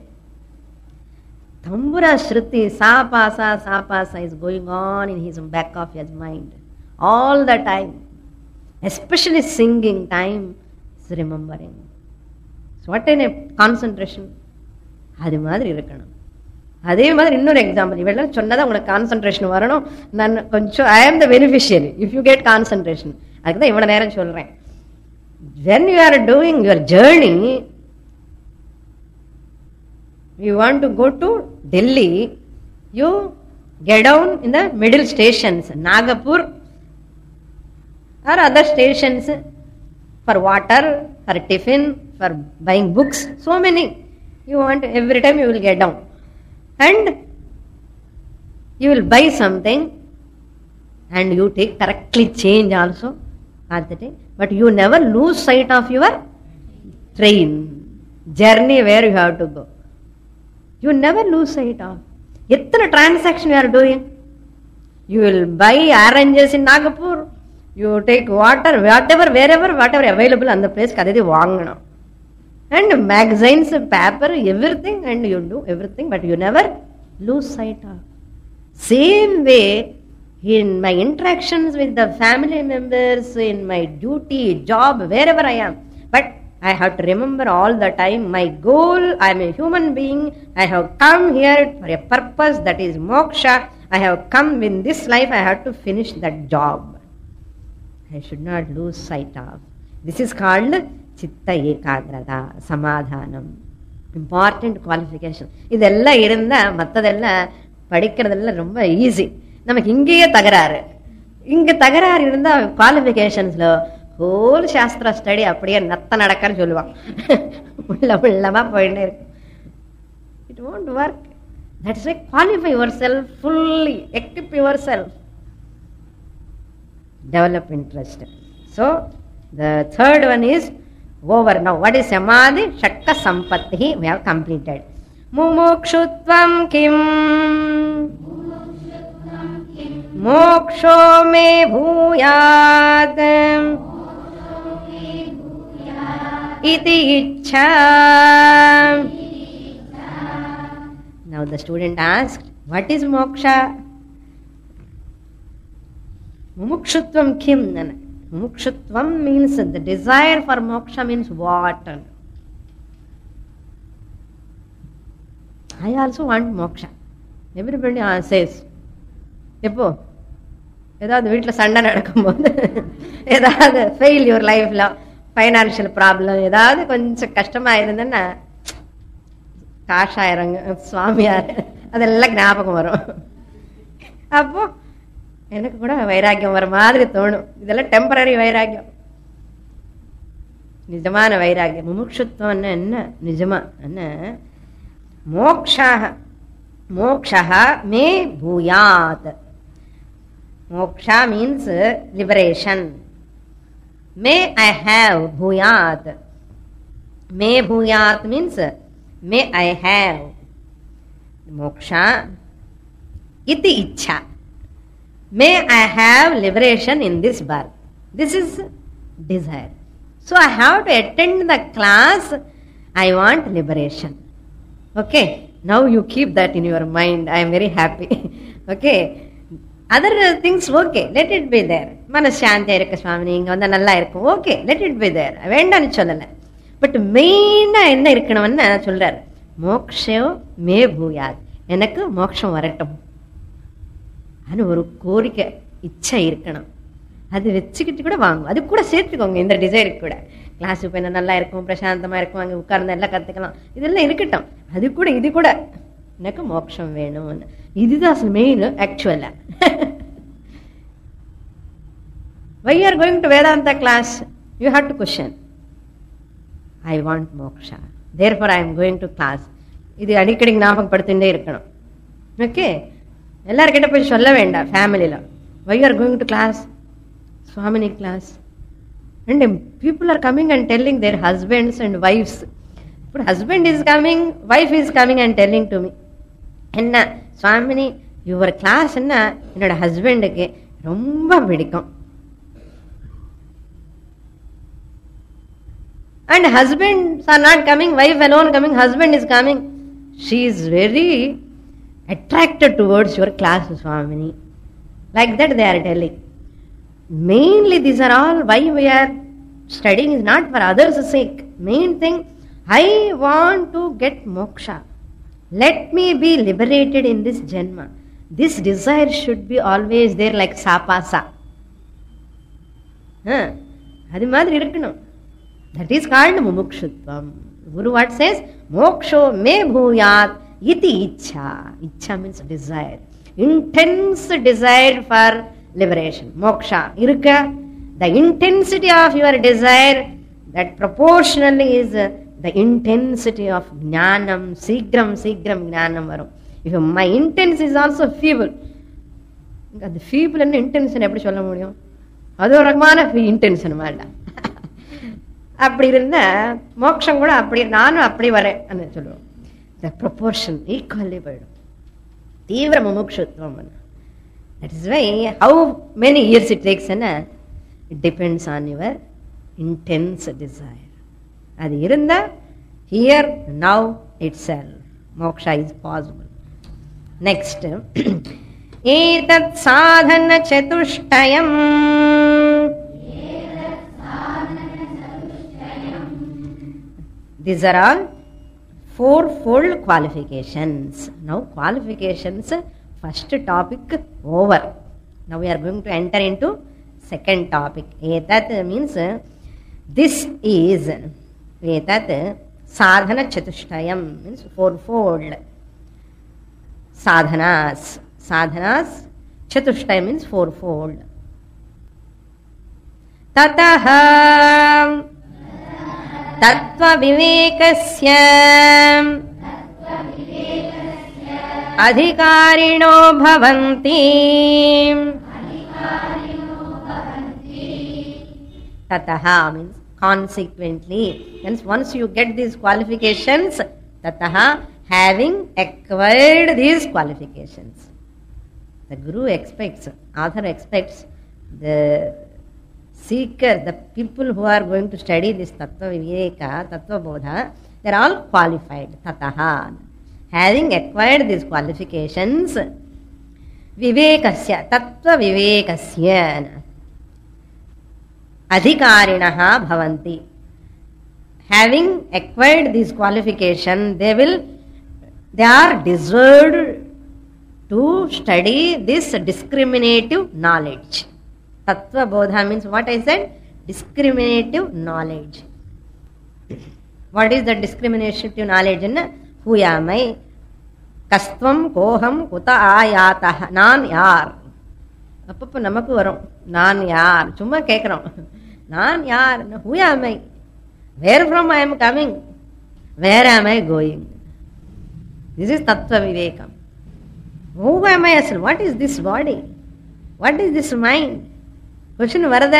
Tambura Shruti, Sapasa, Sapasa is going on in his back of his mind all the time. Especially singing time is remembering. What in concentration. அது மாதிரி இருக்கணும். அதே மாதிரி இன்னொரு example, இவெல்லாம் சொன்னதான் உங்களுக்கு concentration வரணும். நான் கொஞ்சம் I am the beneficiary if you get concentration. அதுக்கு தான் இவ்வளவு நேரம் சொல்றேன். when you are doing your journey, you want to go to Delhi, you get down in the middle stations, Nagapur or other stations, for water, for tiffin, for buying books, so many. You want, every time you will get down and you will buy something and you take correctly change also at the time, but you never lose sight of your train journey where you have to go. You never lose sight of. Ethna transaction you are doing. You will buy oranges in Nagapur, you take water, whatever, wherever, whatever available on the place, kadidi vaanganam. And magazines, paper, everything, and you do everything, but you never lose sight of. Same way, in my interactions with the family members, in my duty, job, wherever I am, but I have to remember all the time my goal. I am a human being. I have come here for a purpose, that is moksha. I have come in this life, I have to finish that job. I should not lose sight of. This is called chitta ekagrata, samadhanam. Important qualification. இதெல்லாம் இருந்தா மற்றதெல்லாம் படிக்கிறதெல்லாம் ரொம்ப easy. நமக்கு இங்கேயே தகராறு. இங்க தகராறு இருந்தா குவாலிஃபிகேஷன்ஸ்ல ஹோல் சாஸ்திர ஸ்டடி அப்படியே நத்த நடக்கன்னு சொல்லுவாங்க. உள்ள உள்ளமா போயிட்டே இருக்கு. It won't work. That's why qualify yourself fully, equip yourself, develop interest. So the third one is over now. What is samadhi? Shatka sampatti. We have completed. Mumukshutvam kim moksho me bhuyat iti ichha. Now the student asked, what is moksha? Mumukshutvam kim? Mumukshutvam means the desire for moksha means what? I also want moksha. Everybody says. எப்போ ஏதாவது வீட்டில் சண்டை நடக்கும்போது, ஏதாவது failure லைஃப்ல financial problem, ஏதாவது கொஞ்சம் கஷ்டமா இருந்ததுன்னா காஷாயிரங்க சுவாமியார் அதெல்லாம் ஞாபகம் வரும். அப்போ எனக்கு கூட வைராக்கியம் வர மாதிரி தோணும். இதெல்லாம் டெம்பரரி வைராக்கியம். நிஜமான வைராக்கியம் முமுட்சுத்துவம் என்ன? நிஜமா என்ன? மோக்ஷா மோக்ஷா மே பூயாத். Moksha means liberation. May I have bhuyat. May bhuyat means may I have. Moksha iti ichha. May I have liberation in this birth. This is desire. So I have to attend the class. I want liberation. Okay. Now you keep that in your mind. I am very happy. Okay. Other things, okay, let it be there. மனசாந்தியா இருக்க சுவாமி, இங்க வந்தா நல்லா இருக்கும். Okay, let it be there. வேண்டான்னு சொல்லல. But மெயினா என்ன இருக்கணும்னு சொல்றாரு, மோக்ஷோ மே பூயாத். எனக்கு மோட்சம் வரட்டும் அது ஒரு கோரிக்கை, இச்சை இருக்கணும். அது வச்சுக்கிட்டு கூட வாங்கும். அது கூட சேர்த்துக்கோங்க இந்த டிசைருக்கு கூட. கிளாஸுக்கு போய் நல்லா இருக்கும், பிரசாந்தமா இருக்கும், அங்கே உட்கார்ந்து எல்லாம் கத்துக்கலாம், இதெல்லாம் இருக்கட்டும். அது கூட இது கூட எனக்கு மோட்சம் வேணும்னு. இதுதான் மெயின் ஆக்சுவலா. Why you are going to Vedanta class? You have to question. I want moksha. Therefore I am going to class. இது அடிக்கடி ஞாபகப்படுத்திட்டே இருக்கணும். ஓகே, எல்லார்கிட்ட போய் சொல்ல வேண்டாம். ஃபேமிலியில் why you are going to class? Swamini class. And people are coming and telling their husbands and wives. But husband is coming, wife is coming and telling to me, என்ன சுவாமினி your class என்ன என்னோட ஹஸ்பண்டுக்கு ரொம்ப பிடிக்கும். And husbands are not coming, wife alone coming, husband is coming. She is very attracted towards your class, Swamini. Like that they are telling. Mainly these are all why we are studying is not for others' sake. Main thing, I want to get moksha. Let me be liberated in this janma. This desire should be always there like sapasa. Adi madri irukkanum. That is called mumukshutvam. Guru what says? Moksho me bhuyat iti ichha. Ichha means desire. Intense desire for liberation. Moksha. Irukka. The intensity of your desire, that proportionally is uh, the intensity of jnanam. Sigram, sigram jnanam varum. If my intense is also feeble, the feeble and intense எப்படி சொல்ல முடியும்? அது ஒரு ரகமான intention வேண்டாம். அப்படி இருந்த மோட்சம் கூட அப்படி நானும் அப்படி வரேன் சொல்லுவோம். த ப்ரொபோர்ஷன் ஈக்குவலி போயிடும். தீவிர முமுட்சுத்துவம். That is why how many years it takes என்ன, it depends on your intense desire. அது இருந்தா here now itself moksha is possible. Next, ஏதத் சாதன சதுஷ்டயம். These are all four-fold qualifications. Now qualifications, first topic over. Now we are going to enter into second topic. Etat means this is, etat sadhana chatushtayam means four-fold. Sadhanas, sadhanas, chatushtayam means four-fold. Tataha तत्व विवेकस्य अधिकारिणो भवन्ति. Tataha means consequently. Hence once you get these qualifications, tataha, having acquired these qualifications. The Guru expects, author expects the seeker, the people who are going to study this Tattva Viveka, Tattva Bodha, they are all qualified. Tataha. Having acquired these qualifications, Vivekasya, Tattva Vivekasya, Adhikarinaha Bhavanti. Having acquired these qualifications, they will, they are deserved to study this discriminative knowledge. Tattva Bodha means what I said? Discriminative knowledge. What is the discriminative knowledge? Who am I? Kastvam koham kuta ayatah. Naan yaar. அப்பப்போ நமக்கு வரும் நான் யார், சும்மா கேட்குறோம் நான் யார், who am I, where from I am coming, where am I going. This is Tattva Vivekam. Who am I as, what is this body, what is this mind? Question வரத.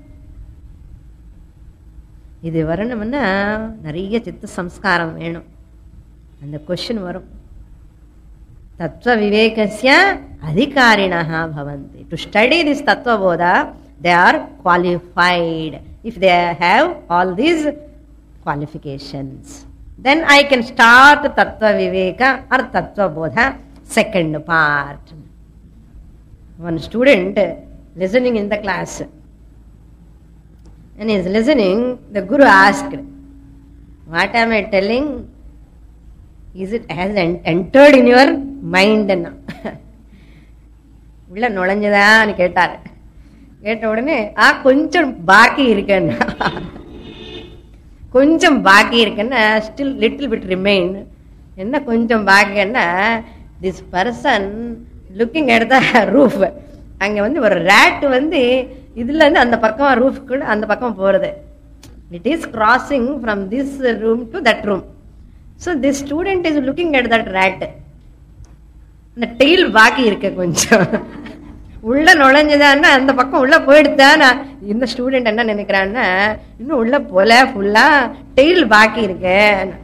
இது வரணும்னா நிறைய சித்த சம்ஸ்காரம் வேணும். அந்த கொஸ்டின் வரும். தத்துவ விவேகஸ்ய அதிகாரிணஹ பவந்தி. டு ஸ்டடி திஸ் தத்துவ போதா they are qualified. If they have all these qualifications, then I can start tattva viveka or tattva bodha second part. One student listening in the class, and he is listening, the Guru asked, what am I telling, is it has entered in your mind? உள்ள நுழைஞ்சதான்னு கேட்டார். கேட்ட உடனே ஆ கொஞ்சம் பாக்கி இருக்குன்னா, கொஞ்சம் பாக்கி இருக்குன்னா ஸ்டில் லிட்டில் பிட் ரிமைன். என்ன கொஞ்சம் பாக்கின்னா, this person looking at the roof. அங்கே வந்து ஒரு ரேட் வந்து இதுல இருந்து அந்த பக்கம் ரூஃப்குள்ள அந்த பக்கம் போறது. It is crossing from this room to that room. So this student is looking at that rat. இந்த டெயில் பாக்கி இருக்க கொஞ்சம் உள்ள நுழைஞ்சதான்னா அந்த பக்கம் உள்ள போயிடுதானா. இந்த ஸ்டூடெண்ட் என்ன நினைக்கிறான்னா, இன்னும் உள்ள போல, ஃபுல்லா டெயில் பாக்கி இருக்கு.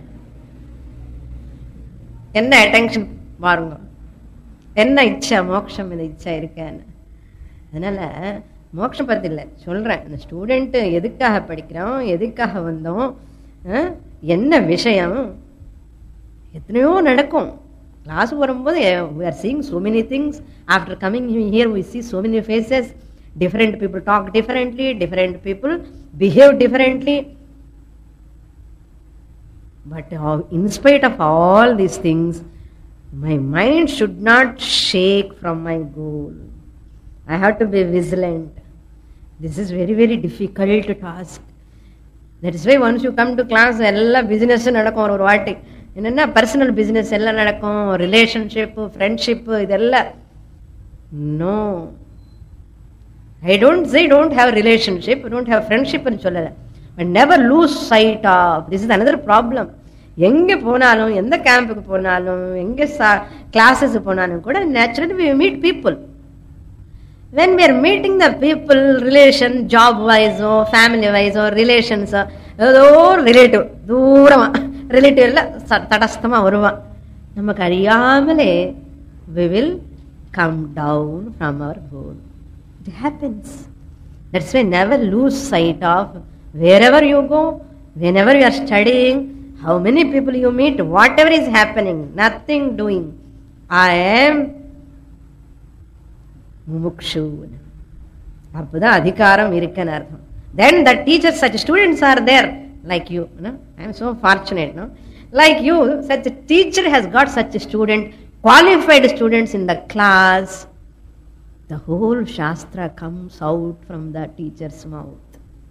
என்ன அட்டென்ஷன் பாருங்க, என்ன இச்சா, மோட்சம் இந்த இச்சா இருக்கேன்னு. அதனால மோட்சம் பத்தி இல்லை சொல்றேன். இந்த ஸ்டூடெண்ட் எதுக்காக படிக்கிறோம், எதுக்காக வந்தோம், என்ன விஷயம், எத்தனையோ நடக்கும். கிளாஸ் வரும்போது we are seeing so many things. After coming here we see so many faces. Different people talk differently, different people behave differently. But uh, in spite of all these things, my mind should not shake from my goal. I have to be vigilant. This is very, very difficult task. That is why once you come to class, all business nadakkum or vaati. Enna personal business ella nadakkum, relationship, friendship idella. No. I don't say don't have relationship, don't have friendship and sollala. But never lose sight of. This is another problem. எங்கே போனாலும் எந்த கேம்புக்கு போனாலும் எங்கே classes போனாலும் கூட naturally we meet people. When we are meeting the people, relation, job wise or family wise or relations, ஏதோ relative தூரமா ரிலேட்டிவ் எல்லாம் தடஸ்தமா வருவான். நமக்கு அறியாமலே we will come down from our goal. It happens. That's why never lose sight of wherever you go, whenever you are studying, how many people you meet, whatever is happening, nothing doing. I am mumukshu. அப்பதான் அதிகாரம் இருக்குன்னு அர்த்தம். Then the teachers, such students are there like you. No? I am so fortunate. No? Like you, such a teacher has got such a student, qualified students in the class. The whole Shastra comes out from the teacher's mouth.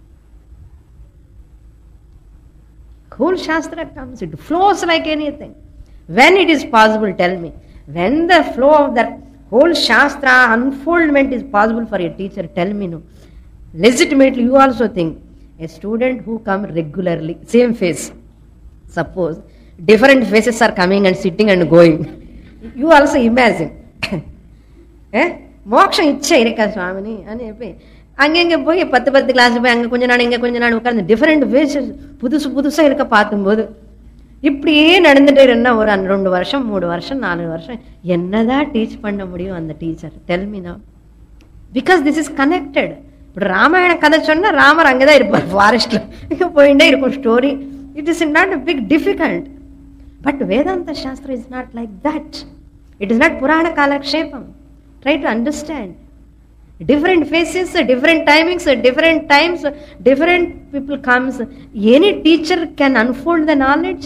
Whole Shastra comes, it flows like anything. When it is possible, tell me. When the flow of that whole Shastra unfoldment is possible for a teacher, tell me no. Legitimately, you also think a student who comes regularly, same face. Suppose different faces are coming and sitting and going. You also imagine. eh? மோட்சம் இச்சை இருக்கா சுவாமினி அனுப்பி அங்கெங்கே போய் பத்து பத்து class போய் அங்கே கொஞ்ச நாள் இங்கே கொஞ்ச நாள் உட்கார்ந்து டிஃப்ரெண்ட் ஃபேஸஸ் புதுசு புதுசாக இருக்க பார்க்கும்போது இப்படியே நடந்துட்டு இருந்தா ஒரு ரெண்டு வருஷம் மூணு வருஷம் நாலு வருஷம் என்னதான் டீச் பண்ண முடியும் அந்த teacher? Tell me now. Because this is connected. இப்படி ராமாயண கதை சொன்னா ராமர் அங்கேதான் இருப்பார், ஃபாரஸ்ட்ல போயிட்டே இருக்கும் story. It is not a big difficult. But Vedanta shastram is not like that. It is not புராண காலக்ஷேபம். Try to understand. Different faces, different timings, different times, different people comes. Any teacher can unfold the knowledge.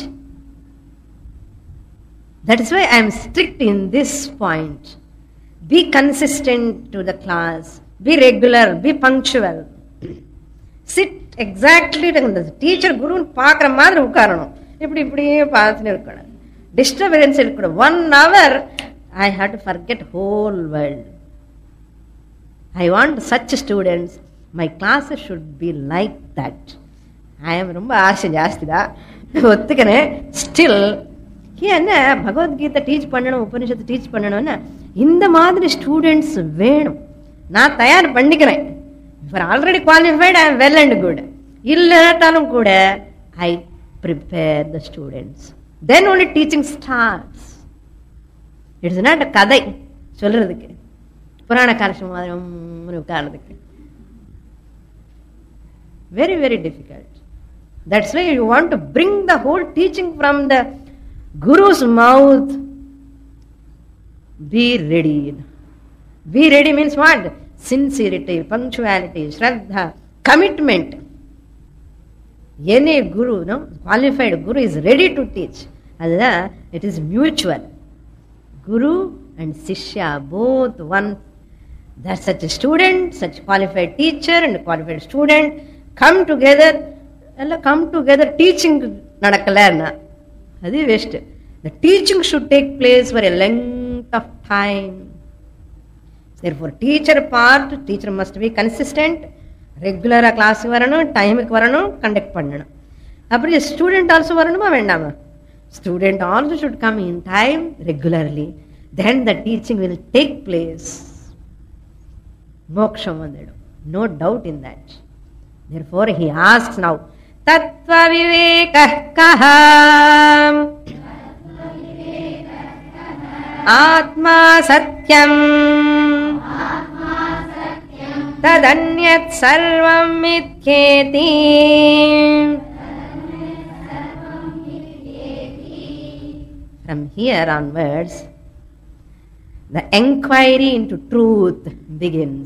That is why I am strict in this point. Be consistent to the class. Be regular. Be punctual. Sit exactly. The teacher, guru, paakra madri ukkaranum. Ipdi ipdiye paathine irukkanum. Disturbance irukkanum. One hour I have to forget whole world. I want such students. My classes should be like that. I am ரொம்ப ஆசை ஜாஸ்தி தான் ஒத்துக்கிறேன். Still என்ன Bhagavad Gita teach பண்ணணும், உபனிஷத்தை teach பண்ணணும்னா இந்த மாதிரி ஸ்டூடெண்ட்ஸ் வேணும். நான் தயார் பண்ணிக்கிறேன். For already qualified I am well and good. இல்லாட்டாலும் கூட I prepare the students. Then only teaching starts. It's not கதை சொல்றதுக்கு, புராண காலட்சம் மாதிரி உட்கார்றதுக்கு. Very very difficult. That's why you want to bring the whole teaching from the guru's mouth. Be ready. Be ready means what? Sincerity, punctuality, shraddha, commitment. Any guru, no qualified guru is ready to teach. அதுதான் it is mutual. Guru and Sishya, both one. That such a student, such qualified teacher and qualified student come together. Ella come together. Teaching nadakala. Adi waste. The teaching should take place for a length of time. Therefore, teacher part, teacher must be consistent. Regular class varanum, time ku varanum, conduct pananum. Apdi student also varanuma vendama. Student also should come in time, regularly. Then the teaching will take place. Moksham vandidum. No doubt in that. Therefore he asks now, Tattva vivekah kaha? Atma satyam tadanyat sarvam mithyeti. From here onwards, the enquiry into truth begins.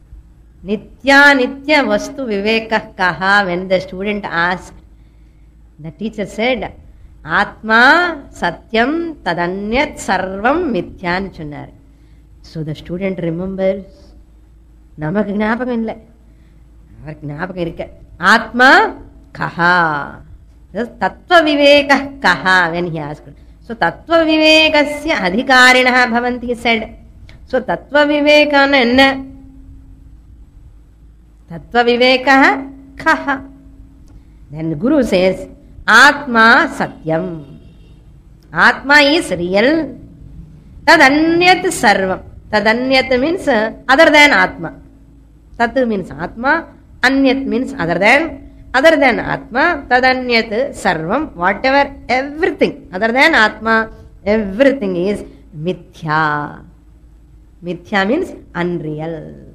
Nitya Nitya Vastu Vivekah Kaha. When the student asks, The teacher said, Atma Satyam Tadanyat Sarvam Mithyan Chunnar. So the student remembers. Namak gnapakam illa. Avarku gnapakam irukka. Atma Kaha. Tattva Viveka Kaha when he asked. So Tattva Vivekasya Adhikarinaha Bhavanti, he said. So Tattva Vivekana enna? Tattva Vivekaha Kaha. Then the Guru says, Atma Satyam. Atma is real. Tadanyat Sarvam. Tadanyat means uh, other than Atma. Tat means Atma. Anyat means other than. Other than Atma. Tadanyat Sarvam. Whatever, everything. Other than Atma, everything is Mithya. Mithya means unreal.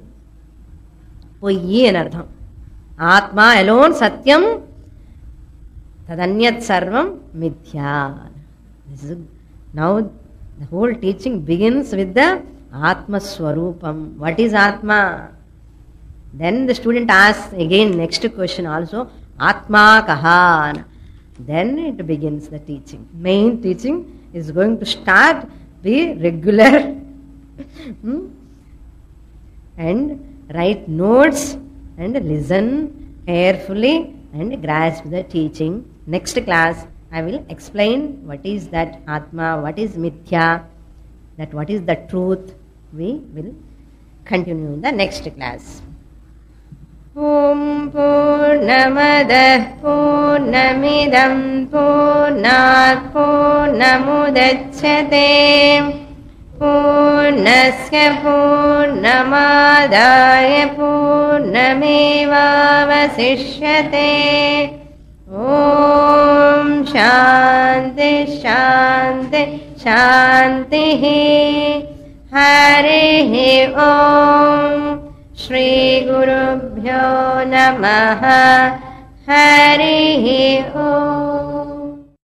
Poyi enartham. Atma alone Satyam. Tadanyat Sarvam Mithya. This is, now the whole teaching begins with the Atma Swarupam. What is Atma? Then the student asks again next question also, Atma Kahan. Then it begins the teaching. Main teaching is going to start, be regular and write notes and listen carefully and grasp the teaching. Next class I will explain what is that Atma, what is Mithya, that what is the truth. We will continue in the next class. Om Purnamadah Purnamidam Purnat Purnamudachyate Purnasya Purnamadaya Purnamevavasishyate. Om Shanti Shanti Shanti. Harihi Om. Shri Gurubhyo Namaha. Harihi Om.